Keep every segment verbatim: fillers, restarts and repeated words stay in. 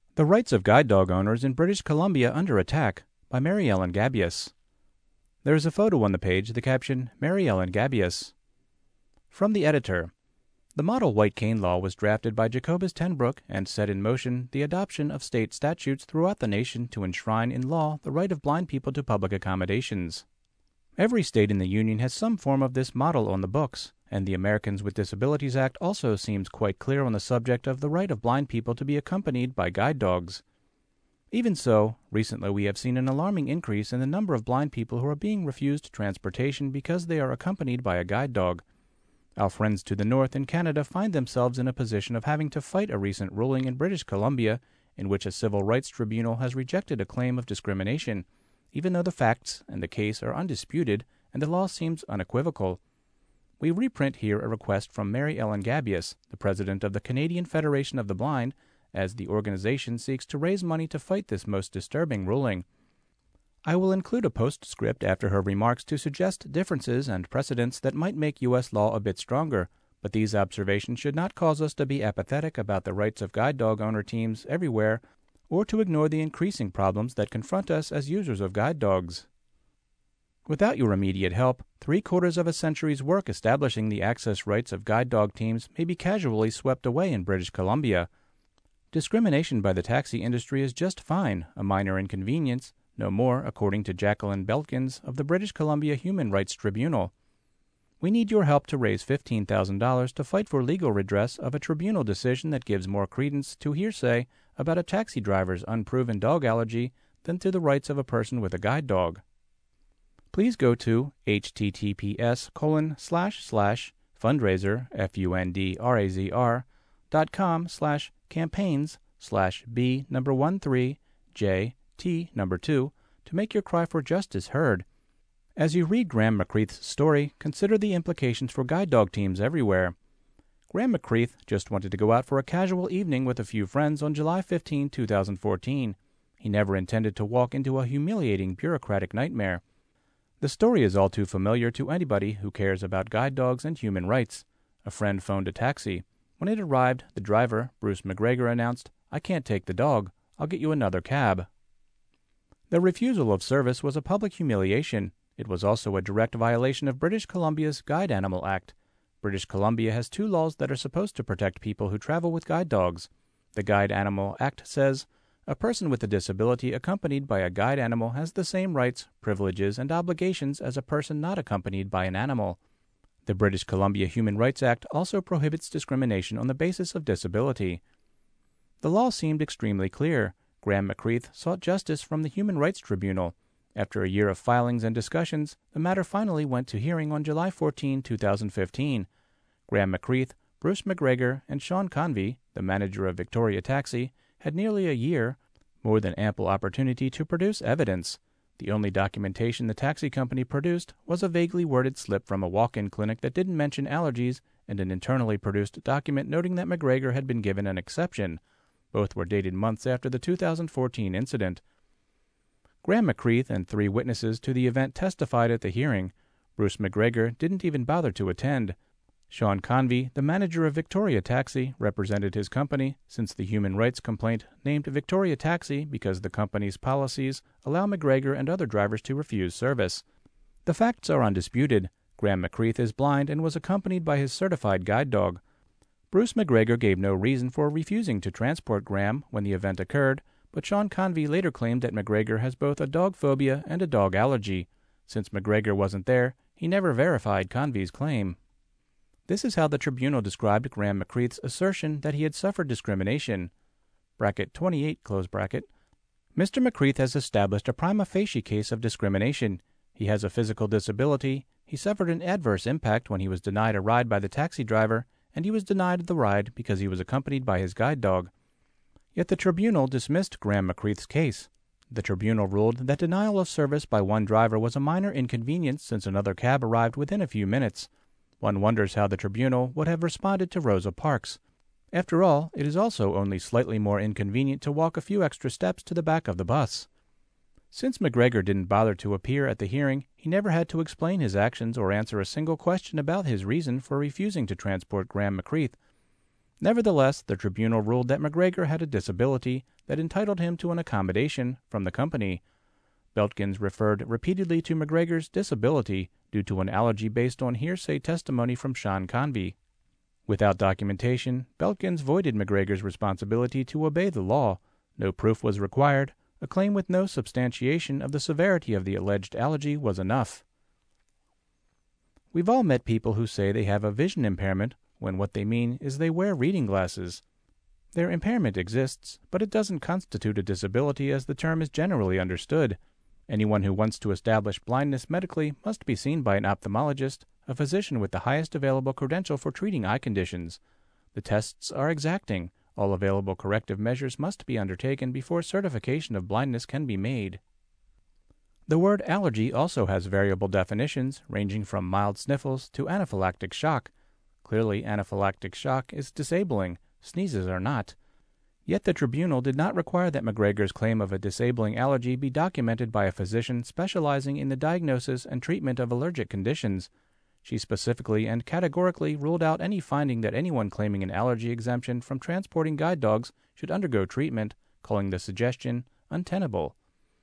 The Rights of Guide Dog Owners in British Columbia Under Attack by Mary Ellen Gabius. There is a photo on the page, the caption, Mary Ellen Gabius. From the editor. The model white cane law was drafted by Jacobus ten Broek and set in motion the adoption of state statutes throughout the nation to enshrine in law the right of blind people to public accommodations. Every state in the Union has some form of this model on the books, and the Americans with Disabilities Act also seems quite clear on the subject of the right of blind people to be accompanied by guide dogs. Even so, recently we have seen an alarming increase in the number of blind people who are being refused transportation because they are accompanied by a guide dog. Our friends to the north in Canada find themselves in a position of having to fight a recent ruling in British Columbia in which a civil rights tribunal has rejected a claim of discrimination, even though the facts and the case are undisputed and the law seems unequivocal. We reprint here a request from Mary Ellen Gabius, the president of the Canadian Federation of the Blind, as the organization seeks to raise money to fight this most disturbing ruling. I will include a postscript after her remarks to suggest differences and precedents that might make U S law a bit stronger, but these observations should not cause us to be apathetic about the rights of guide dog owner teams everywhere, or to ignore the increasing problems that confront us as users of guide dogs. Without your immediate help, three quarters of a century's work establishing the access rights of guide dog teams may be casually swept away in British Columbia. Discrimination by the taxi industry is just fine, a minor inconvenience, no more, according to Jacqueline Belkins of the British Columbia Human Rights Tribunal. We need your help to raise fifteen thousand dollars to fight for legal redress of a tribunal decision that gives more credence to hearsay about a taxi driver's unproven dog allergy than to the rights of a person with a guide dog. Please go to https colon slash slash fundraiser f u n d r a z r dot com slash campaigns slash b number one three j t number two to make your cry for justice heard. As you read Graham McCreath's story, consider the implications for guide dog teams everywhere. Graham McCreath just wanted to go out for a casual evening with a few friends on July fifteenth, two thousand fourteen. He never intended to walk into a humiliating bureaucratic nightmare. The story is all too familiar to anybody who cares about guide dogs and human rights. A friend phoned a taxi. When it arrived, the driver, Bruce McGregor, announced, "I can't take the dog. I'll get you another cab." The refusal of service was a public humiliation. It was also a direct violation of British Columbia's Guide Animal Act. British Columbia has two laws that are supposed to protect people who travel with guide dogs. The Guide Animal Act says, a person with a disability accompanied by a guide animal has the same rights, privileges, and obligations as a person not accompanied by an animal. The British Columbia Human Rights Act also prohibits discrimination on the basis of disability. The law seemed extremely clear. Graham McCreath sought justice from the Human Rights Tribunal. After a year of filings and discussions, the matter finally went to hearing on July fourteenth, two thousand fifteen. Graham McCreath, Bruce McGregor, and Sean Convey, the manager of Victoria Taxi, had nearly a year, more than ample opportunity to produce evidence. The only documentation the taxi company produced was a vaguely worded slip from a walk-in clinic that didn't mention allergies and an internally produced document noting that McGregor had been given an exception. Both were dated months after the two thousand fourteen incident. Graham McCreath and three witnesses to the event testified at the hearing. Bruce McGregor didn't even bother to attend. Sean Convey, the manager of Victoria Taxi, represented his company since the human rights complaint named Victoria Taxi because the company's policies allow McGregor and other drivers to refuse service. The facts are undisputed. Graham McCreath is blind and was accompanied by his certified guide dog. Bruce McGregor gave no reason for refusing to transport Graham when the event occurred, but Sean Convey later claimed that McGregor has both a dog phobia and a dog allergy. Since McGregor wasn't there, he never verified Convey's claim. This is how the tribunal described Graham McCreath's assertion that he had suffered discrimination. Bracket twenty-eight, close bracket. Mister McCreath has established a prima facie case of discrimination. He has a physical disability, he suffered an adverse impact when he was denied a ride by the taxi driver, and he was denied the ride because he was accompanied by his guide dog. Yet the tribunal dismissed Graham McCreath's case. The tribunal ruled that denial of service by one driver was a minor inconvenience since another cab arrived within a few minutes. One wonders how the tribunal would have responded to Rosa Parks. After all, it is also only slightly more inconvenient to walk a few extra steps to the back of the bus. Since McGregor didn't bother to appear at the hearing, he never had to explain his actions or answer a single question about his reason for refusing to transport Graham McCreath. Nevertheless, the tribunal ruled that McGregor had a disability that entitled him to an accommodation from the company. Beltkins referred repeatedly to McGregor's disability due to an allergy based on hearsay testimony from Sean Convey. Without documentation, Beltkins voided McGregor's responsibility to obey the law. No proof was required. A claim with no substantiation of the severity of the alleged allergy was enough. We've all met people who say they have a vision impairment when what they mean is they wear reading glasses. Their impairment exists, but it doesn't constitute a disability as the term is generally understood. Anyone who wants to establish blindness medically must be seen by an ophthalmologist, a physician with the highest available credential for treating eye conditions. The tests are exacting. All available corrective measures must be undertaken before certification of blindness can be made. The word allergy also has variable definitions, ranging from mild sniffles to anaphylactic shock. Clearly, anaphylactic shock is disabling. Sneezes are not. Yet the tribunal did not require that McGregor's claim of a disabling allergy be documented by a physician specializing in the diagnosis and treatment of allergic conditions. She specifically and categorically ruled out any finding that anyone claiming an allergy exemption from transporting guide dogs should undergo treatment, calling the suggestion untenable.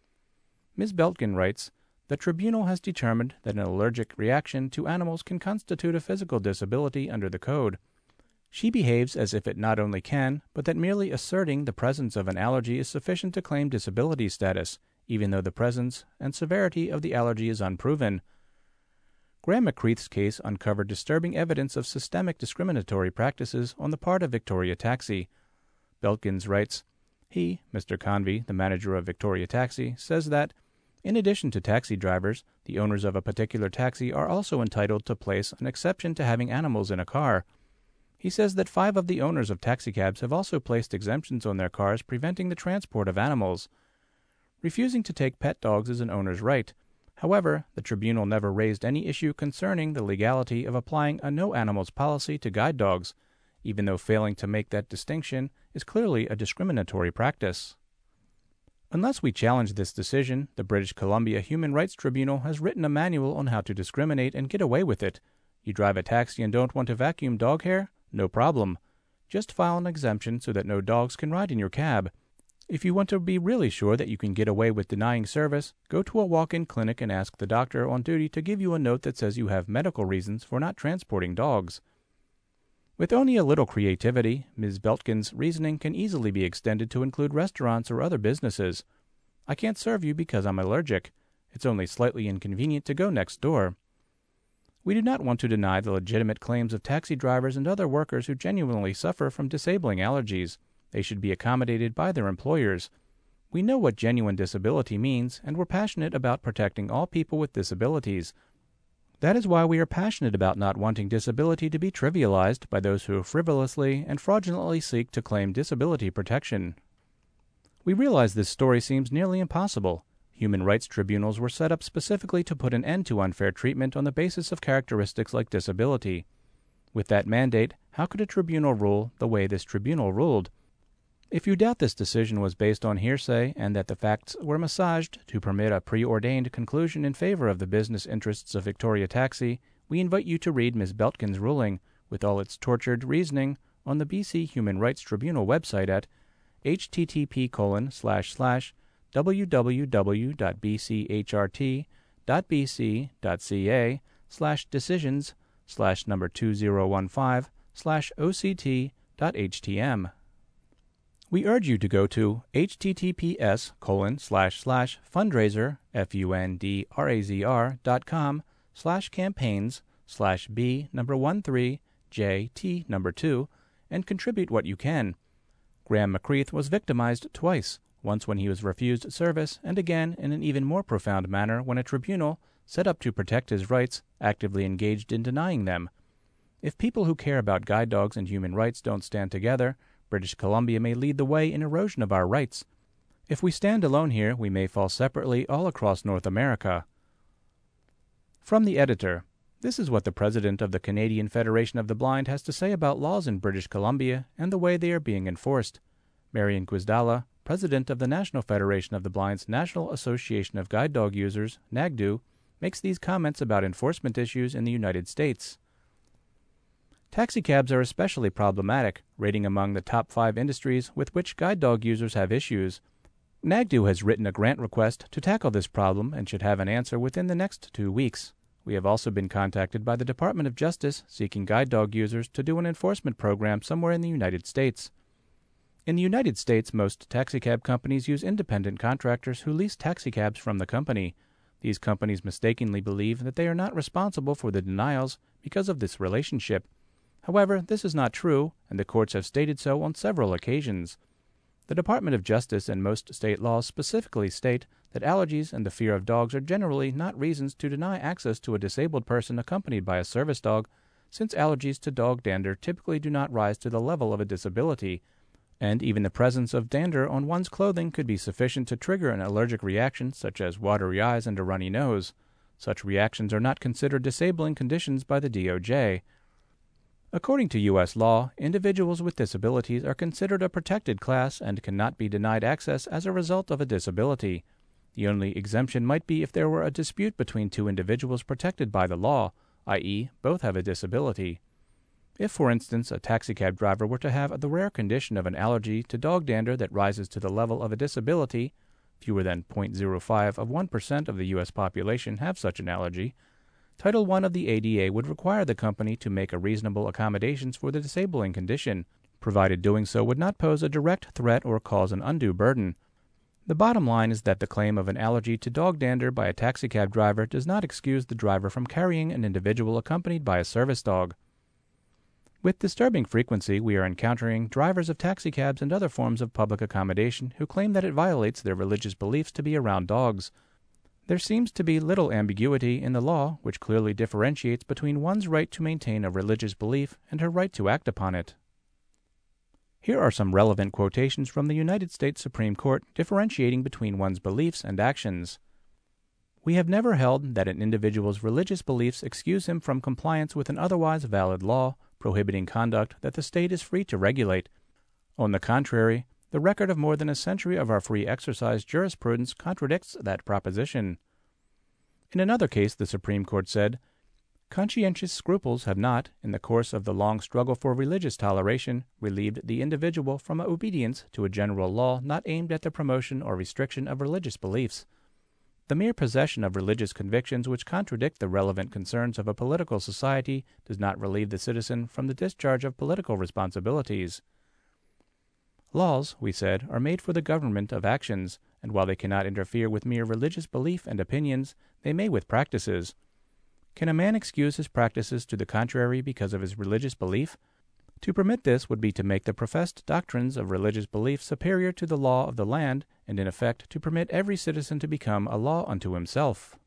Miz Beltkin writes, "The tribunal has determined that an allergic reaction to animals can constitute a physical disability under the code. She behaves as if it not only can, but that merely asserting the presence of an allergy is sufficient to claim disability status, even though the presence and severity of the allergy is unproven." Graham McCreath's case uncovered disturbing evidence of systemic discriminatory practices on the part of Victoria Taxi. Beltkins writes, he, Mister Convey, the manager of Victoria Taxi, says that, in addition to taxi drivers, the owners of a particular taxi are also entitled to place an exception to having animals in a car. He says that five of the owners of taxicabs have also placed exemptions on their cars preventing the transport of animals. Refusing to take pet dogs is an owner's right. However, the tribunal never raised any issue concerning the legality of applying a no-animals policy to guide dogs, even though failing to make that distinction is clearly a discriminatory practice. Unless we challenge this decision, the British Columbia Human Rights Tribunal has written a manual on how to discriminate and get away with it. You drive a taxi and don't want to vacuum dog hair? No problem. Just file an exemption so that no dogs can ride in your cab. If you want to be really sure that you can get away with denying service, go to a walk-in clinic and ask the doctor on duty to give you a note that says you have medical reasons for not transporting dogs. With only a little creativity, Miz Beltkin's reasoning can easily be extended to include restaurants or other businesses. I can't serve you because I'm allergic. It's only slightly inconvenient to go next door. We do not want to deny the legitimate claims of taxi drivers and other workers who genuinely suffer from disabling allergies. They should be accommodated by their employers. We know what genuine disability means, and we're passionate about protecting all people with disabilities. That is why we are passionate about not wanting disability to be trivialized by those who frivolously and fraudulently seek to claim disability protection. We realize this story seems nearly impossible. Human rights tribunals were set up specifically to put an end to unfair treatment on the basis of characteristics like disability. With that mandate, how could a tribunal rule the way this tribunal ruled? If you doubt this decision was based on hearsay and that the facts were massaged to permit a preordained conclusion in favor of the business interests of Victoria Taxi, we invite you to read Miz Beltkin's ruling, with all its tortured reasoning, on the B C Human Rights Tribunal website at h t t p colon slash slash w w w dot b c h r t dot b c dot c a slash decisions slash number two zero one five slash o c t dot h t m. We urge you to go to https colon slash slash fundraiser f u n d r a z r dot com slash campaigns slash b number one three j t number two and contribute what you can. Graham McCreath was victimized twice, once when he was refused service, and again in an even more profound manner when a tribunal, set up to protect his rights, actively engaged in denying them. If people who care about guide dogs and human rights don't stand together, British Columbia may lead the way in erosion of our rights. If we stand alone here, we may fall separately all across North America. From the editor, this is what the president of the Canadian Federation of the Blind has to say about laws in British Columbia and the way they are being enforced. Marian Gwizdala, president of the National Federation of the Blind's National Association of Guide Dog Users, NAGDU, makes these comments about enforcement issues in the United States. Taxicabs are especially problematic, rating among the top five industries with which guide dog users have issues. NAGDU has written a grant request to tackle this problem and should have an answer within the next two weeks. We have also been contacted by the Department of Justice seeking guide dog users to do an enforcement program somewhere in the United States. In the United States, most taxicab companies use independent contractors who lease taxicabs from the company. These companies mistakenly believe that they are not responsible for the denials because of this relationship. However, this is not true, and the courts have stated so on several occasions. The Department of Justice and most state laws specifically state that allergies and the fear of dogs are generally not reasons to deny access to a disabled person accompanied by a service dog, since allergies to dog dander typically do not rise to the level of a disability, and even the presence of dander on one's clothing could be sufficient to trigger an allergic reaction such as watery eyes and a runny nose. Such reactions are not considered disabling conditions by the D O J. According to U S law, individuals with disabilities are considered a protected class and cannot be denied access as a result of a disability. The only exemption might be if there were a dispute between two individuals protected by the law, that is, both have a disability. If, for instance, a taxicab driver were to have the rare condition of an allergy to dog dander that rises to the level of a disability, fewer than zero point zero five of one percent of the U S population have such an allergy, Title one of the A D A would require the company to make a reasonable accommodations for the disabling condition, provided doing so would not pose a direct threat or cause an undue burden. The bottom line is that the claim of an allergy to dog dander by a taxicab driver does not excuse the driver from carrying an individual accompanied by a service dog. With disturbing frequency, we are encountering drivers of taxicabs and other forms of public accommodation who claim that it violates their religious beliefs to be around dogs. There seems to be little ambiguity in the law, which clearly differentiates between one's right to maintain a religious belief and her right to act upon it. Here are some relevant quotations from the United States Supreme Court differentiating between one's beliefs and actions. We have never held that an individual's religious beliefs excuse him from compliance with an otherwise valid law prohibiting conduct that the state is free to regulate. On the contrary, the record of more than a century of our free exercise jurisprudence contradicts that proposition. In another case, the Supreme Court said, "Conscientious scruples have not, in the course of the long struggle for religious toleration, relieved the individual from obedience to a general law not aimed at the promotion or restriction of religious beliefs. The mere possession of religious convictions which contradict the relevant concerns of a political society does not relieve the citizen from the discharge of political responsibilities." Laws, we said, are made for the government of actions, and while they cannot interfere with mere religious belief and opinions, they may with practices. Can a man excuse his practices to the contrary because of his religious belief? To permit this would be to make the professed doctrines of religious belief superior to the law of the land, and in effect to permit every citizen to become a law unto himself.